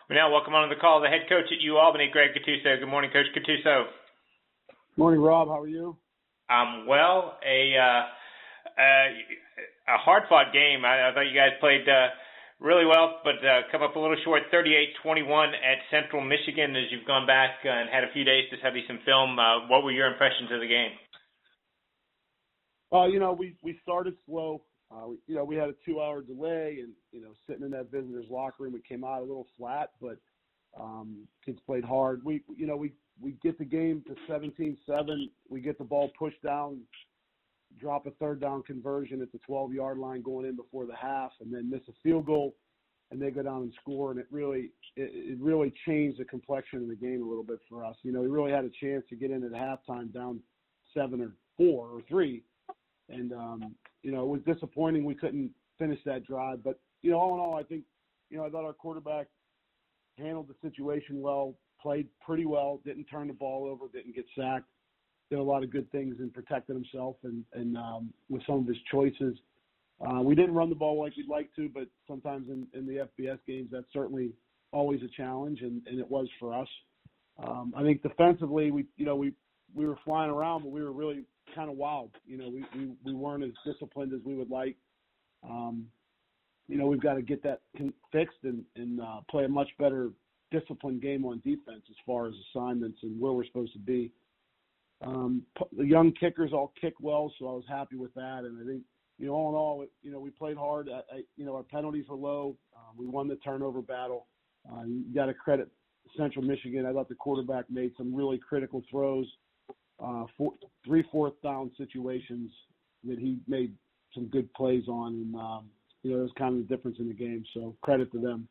We now welcome on the call the head coach at UAlbany, Greg Gattuso. Good morning, Coach Gattuso. Morning, Rob. How are you? Well, a hard-fought game. I thought you guys played really well, but come up a little short, 38-21 at Central Michigan. As you've gone back and had a few days to study some film, what were your impressions of the game? We started slow. We had a 2-hour delay, and sitting in that visitors' locker room, it came out a little flat, but kids played hard. We get the game to 17-7. We get the ball pushed down, drop a third down conversion at the 12-yard line going in before the half, and then miss a field goal, and they go down and score. And it really changed the complexion of the game a little bit for us. We really had a chance to get in at halftime down 7 or 4 or 3. And, it was disappointing we couldn't finish that drive. But, all in all, I think, I thought our quarterback handled the situation well, played pretty well, didn't turn the ball over, didn't get sacked, did a lot of good things and protected himself and with some of his choices. We didn't run the ball like we'd like to, but sometimes in the FBS games, that's certainly always a challenge, and it was for us. I think defensively, we were flying around, but we were really kind of wild. We weren't as disciplined as we would like. We've got to get that fixed and play a much better disciplined game on defense as far as assignments and where we're supposed to be. The young kickers all kick well, so I was happy with that. And I think, all in all, we played hard. Our penalties were low. We won the turnover battle. You got to credit Central Michigan. I thought the quarterback made some really critical throws. 3 fourth down situations that he made some good plays on, and it was kind of the difference in the game. So credit to them.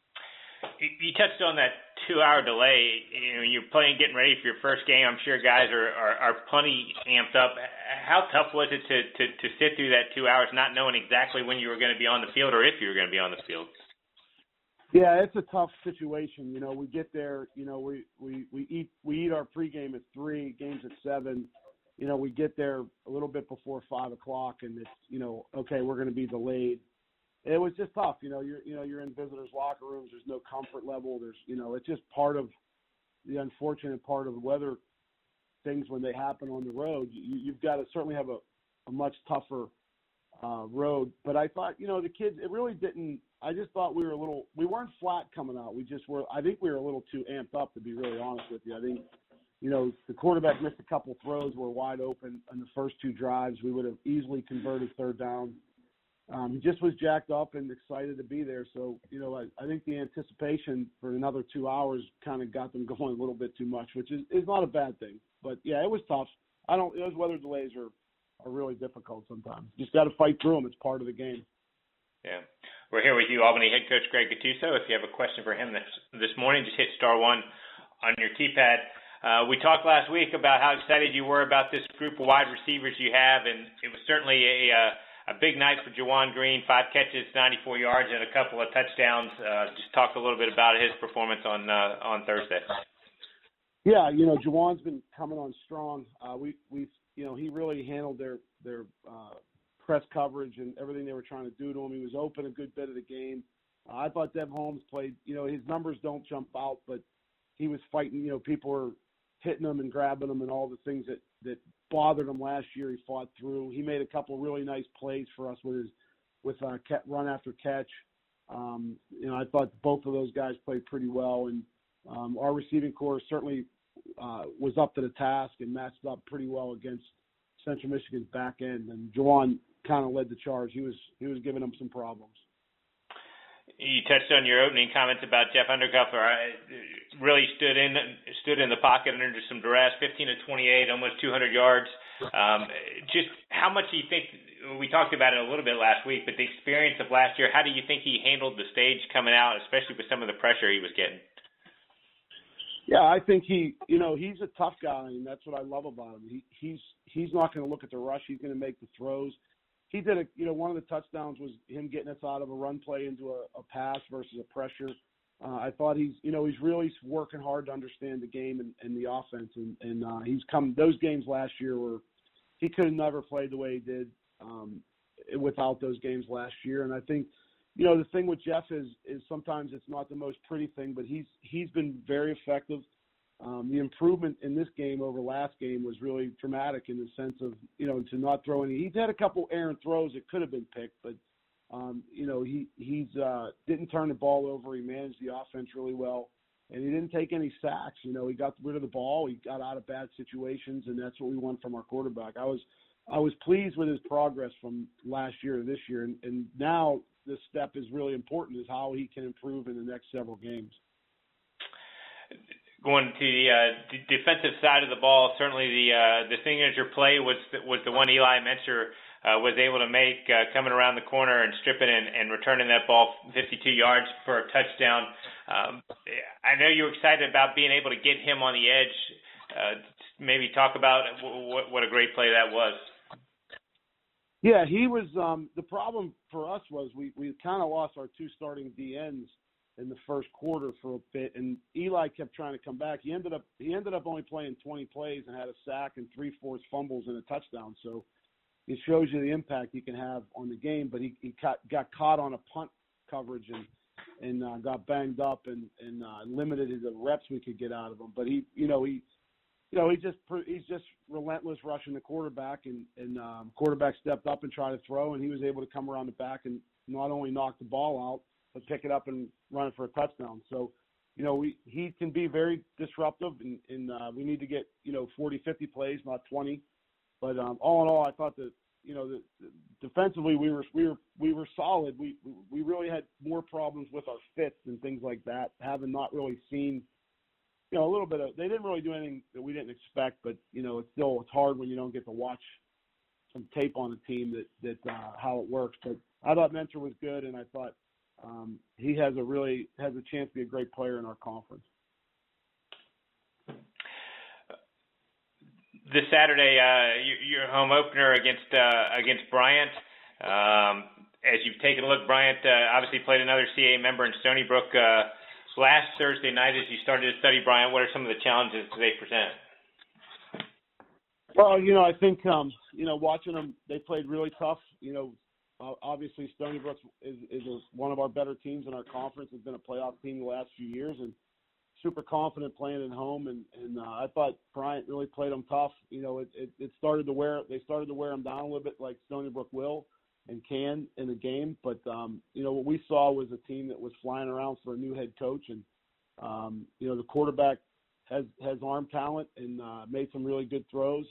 You touched on that 2-hour delay. You're getting ready for your first game. I'm sure guys are plenty amped up. How tough was it to sit through that 2 hours, not knowing exactly when you were going to be on the field or if you were going to be on the field? Yeah, it's a tough situation. We get there. We eat our pregame at 3, games at 7. We get there a little bit before 5 o'clock, and it's okay, we're going to be delayed. It was just tough. You're in visitors' locker rooms. There's no comfort level. It's just part of the unfortunate part of the weather things when they happen on the road. You've got to certainly have a much tougher road. But I thought, the kids, it really didn't. I just thought we weren't flat coming out. I think we were a little too amped up, to be really honest with you. I think, the quarterback missed a couple throws, were wide open on the first 2 drives. We would have easily converted third down. He just was jacked up and excited to be there. So, I think the anticipation for another 2 hours kind of got them going a little bit too much, which is not a bad thing. But, yeah, it was tough. Those weather delays are really difficult sometimes. Just got to fight through them. It's part of the game. Yeah. We're here with you, Albany head coach Greg Gattuso. If you have a question for him this morning, just hit *1 on your keypad. We talked last week about how excited you were about this group of wide receivers you have, and it was certainly a big night for Juwan Green, 5 catches, 94 yards, and a couple of touchdowns. Just talk a little bit about his performance on Thursday. Yeah, Juwan's been coming on strong. He really handled their press coverage and everything they were trying to do to him. He was open a good bit of the game. I thought Dev Holmes played, his numbers don't jump out, but he was fighting, people were hitting him and grabbing him and all the things that bothered him last year. He fought through. He made a couple of really nice plays for us with run after catch. I thought both of those guys played pretty well, and our receiving corps certainly was up to the task and matched up pretty well against Central Michigan's back end, and Juwan kind of led the charge. He was giving them some problems. You touched on your opening comments about Jeff Underguffer. Really stood in the pocket under some duress, 15 of 28, almost 200 yards. Just how much do you think, we talked about it a little bit last week, but the experience of last year, how do you think he handled the stage coming out, especially with some of the pressure he was getting? Yeah, I think he's a tough guy, and that's what I love about him. He's not going to look at the rush. He's going to make the throws. He did one of the touchdowns was him getting us out of a run play into a pass versus a pressure. I thought he's really working hard to understand the game and the offense, and he's come. Those games last year were he could have never played the way he did without those games last year. And I think the thing with Jeff is sometimes it's not the most pretty thing, but he's been very effective. The improvement in this game over last game was really dramatic in the sense of, to not throw any. He's had a couple errant throws that could have been picked, but, he's didn't turn the ball over. He managed the offense really well, and he didn't take any sacks. He got rid of the ball. He got out of bad situations, and that's what we want from our quarterback. I was pleased with his progress from last year to this year, and now this step is really important, is how he can improve in the next several games. Going to the defensive side of the ball, certainly the signature play was the one Eli Menser was able to make, coming around the corner and stripping and returning that ball 52 yards for a touchdown. I know you're excited about being able to get him on the edge. Maybe talk about what a great play that was. Yeah, he was. The problem for us was we kind of lost our two starting DNs in the first quarter for a bit, and Eli kept trying to come back. He ended up only playing 20 plays and had a sack and 3 forced fumbles and a touchdown. So it shows you the impact he can have on the game. But he got caught on a punt coverage and got banged up and limited the reps we could get out of him. But he's just relentless rushing the quarterback, and quarterback stepped up and tried to throw, and he was able to come around the back and not only knock the ball out, but pick it up and run it for a touchdown. So, he can be very disruptive, and we need to get 40, 50 plays, not 20. But all in all, I thought that defensively we were solid. We really had more problems with our fits and things like that, having not really seen. A little bit of, they didn't really do anything that we didn't expect, but it's hard when you don't get to watch some tape on a team that how it works. But I thought Mentor was good, and I thought he has a chance to be a great player in our conference. This Saturday, your home opener against Bryant. As you've taken a look, Bryant obviously played another CAA member in Stony Brook last Thursday night. As you started to study Bryant, what are some of the challenges they present? Well, I think watching them, they played really tough. Obviously Stony Brook is one of our better teams in our conference. Has been a playoff team the last few years, and super confident playing at home. And I thought Bryant really played them tough. They started to wear them down a little bit, like Stony Brook will and can in the game. But what we saw was a team that was flying around for a new head coach, and the quarterback has arm talent and made some really good throws.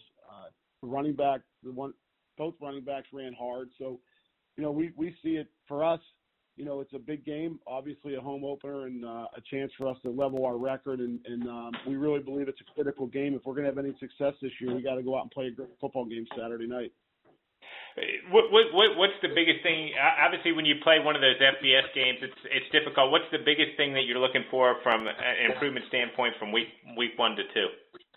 Both running backs ran hard. So we see it for us. It's a big game, obviously a home opener, and a chance for us to level our record. And we really believe it's a critical game. If we're going to have any success this year, we got to go out and play a great football game Saturday night. What's the biggest thing? Obviously, when you play one of those FBS games, it's difficult. What's the biggest thing that you're looking for from an improvement standpoint from week 1 to 2?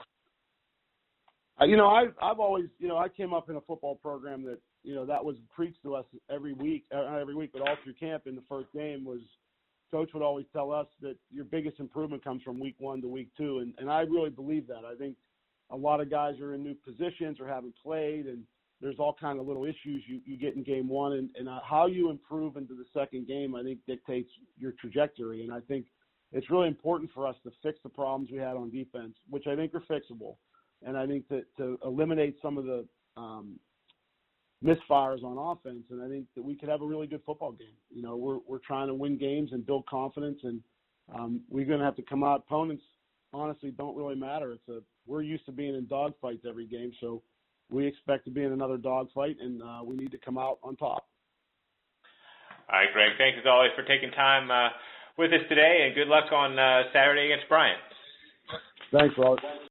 I've always, I came up in a football program that, that was preached to us every week, not every week, but all through camp. In the first game was, coach would always tell us that your biggest improvement comes from week 1 to week 2. And I really believe that. I think a lot of guys are in new positions or haven't played, and there's all kind of little issues you get in game 1. And how you improve into the second game, I think, dictates your trajectory. And I think it's really important for us to fix the problems we had on defense, which I think are fixable. And I think that to eliminate some of the misfires on offense, and I think that we could have a really good football game. We're trying to win games and build confidence, and we're going to have to come out. Opponents, honestly, don't really matter. We're used to being in dogfights every game, so we expect to be in another dogfight, and we need to come out on top. All right, Greg, thanks as always for taking time with us today, and good luck on Saturday against Bryant. Thanks, Robert.